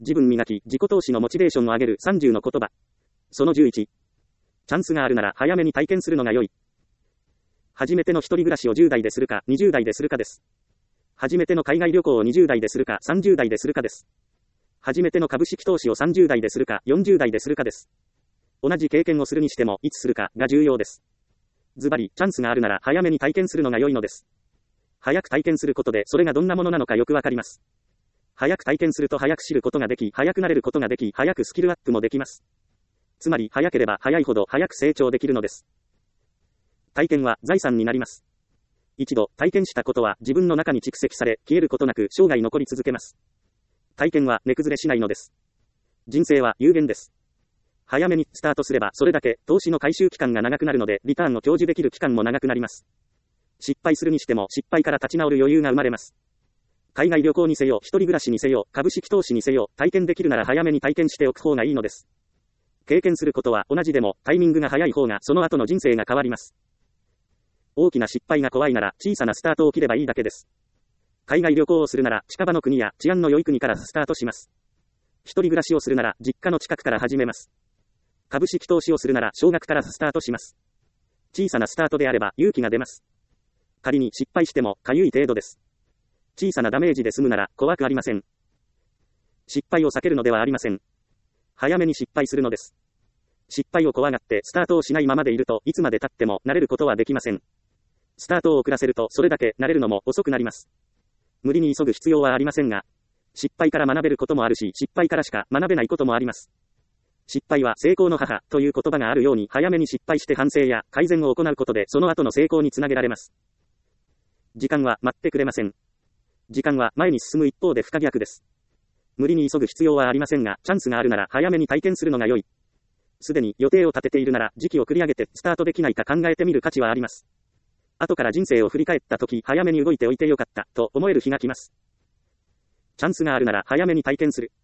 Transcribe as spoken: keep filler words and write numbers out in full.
自分磨き、自己投資のモチベーションを上げるさんじゅうの言葉。そのじゅういち。チャンスがあるなら早めに体験するのが良い。初めての一人暮らしをじゅう代でするかにじゅう代でするかです。初めての海外旅行をにじゅう代でするかさんじゅう代でするかです。初めての株式投資をさんじゅう代でするかよんじゅう代でするかです。同じ経験をするにしてもいつするかが重要です。ズバリ、チャンスがあるなら早めに体験するのが良いのです。早く体験することでそれがどんなものなのかよくわかります。早く体験すると早く知ることができ、早くなれることができ、早くスキルアップもできます。つまり、早ければ早いほど早く成長できるのです。体験は財産になります。一度体験したことは自分の中に蓄積され、消えることなく生涯残り続けます。体験は値崩れしないのです。人生は有限です。早めにスタートすればそれだけ投資の回収期間が長くなるので、リターンを享受できる期間も長くなります。失敗するにしても失敗から立ち直る余裕が生まれます。海外旅行にせよ、一人暮らしにせよ、株式投資にせよ、体験できるなら早めに体験しておく方がいいのです。経験することは同じでも、タイミングが早い方がその後の人生が変わります。大きな失敗が怖いなら小さなスタートを切ればいいだけです。海外旅行をするなら近場の国や治安の良い国からスタートします。一人暮らしをするなら実家の近くから始めます。株式投資をするなら少額からスタートします。小さなスタートであれば勇気が出ます。仮に失敗してもかゆい程度です。小さなダメージで済むなら怖くありません。失敗を避けるのではありません。早めに失敗するのです。失敗を怖がってスタートをしないままでいるといつまで経っても慣れることはできません。スタートを遅らせるとそれだけ慣れるのも遅くなります。無理に急ぐ必要はありませんが、失敗から学べることもあるし、失敗からしか学べないこともあります。失敗は成功の母という言葉があるように、早めに失敗して反省や改善を行うことでその後の成功につなげられます。時間は待ってくれません。時間は前に進む一方で不可逆です。無理に急ぐ必要はありませんが、チャンスがあるなら早めに体験するのが良い。すでに予定を立てているなら時期を繰り上げてスタートできないか考えてみる価値はあります。後から人生を振り返った時、早めに動いておいてよかったと思える日が来ます。チャンスがあるなら早めに体験する。